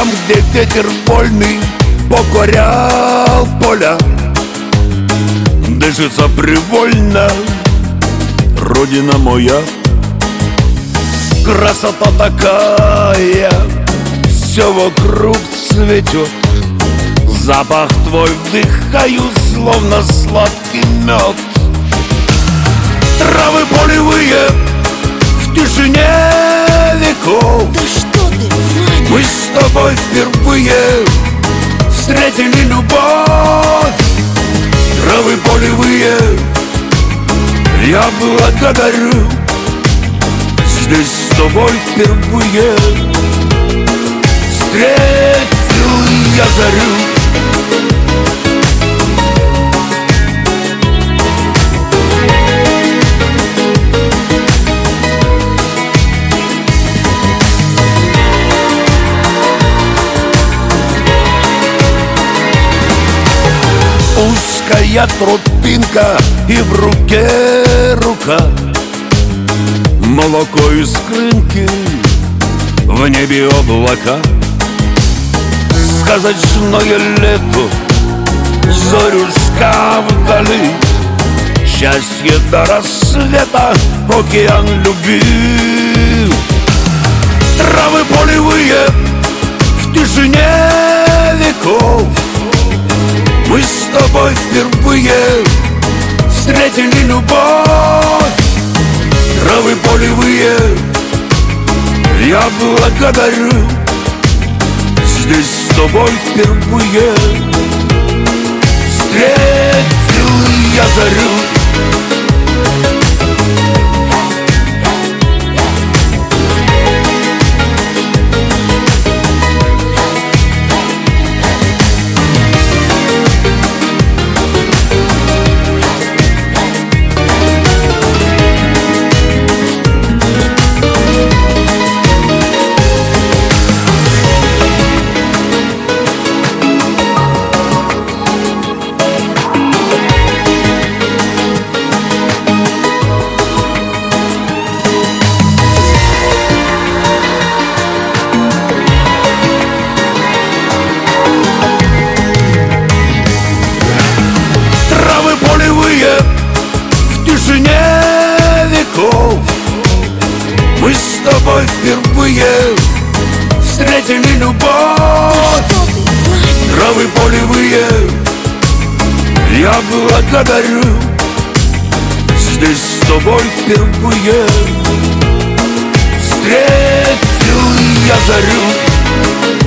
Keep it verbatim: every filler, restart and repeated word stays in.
Там, где ветер вольный покорял поля, дышится привольно родина моя. Красота такая, все вокруг цветет. Запах твой вдыхаю, словно сладкий мед. Травы полевые в тишине веков. Да что ты, Ваня? Мы с тобой впервые встретили любовь. Травы полевые я благодарю. Здесь с тобой впервые встретил я зарю. Узкая тропинка и в руке рука, молоко из крынки, в небе облака. Сказочное лето, зорюшка вдали, счастье до рассвета, океан любви. Травы полевые в тишине веков. Мы с тобой впервые встретили любовь. Травы полевые я благодарю. Здесь с тобой впервые встретил я зарю. В тишине веков мы с тобой впервые встретили любовь. Травы полевые я благодарю. Здесь с тобой впервые встретил я зарю.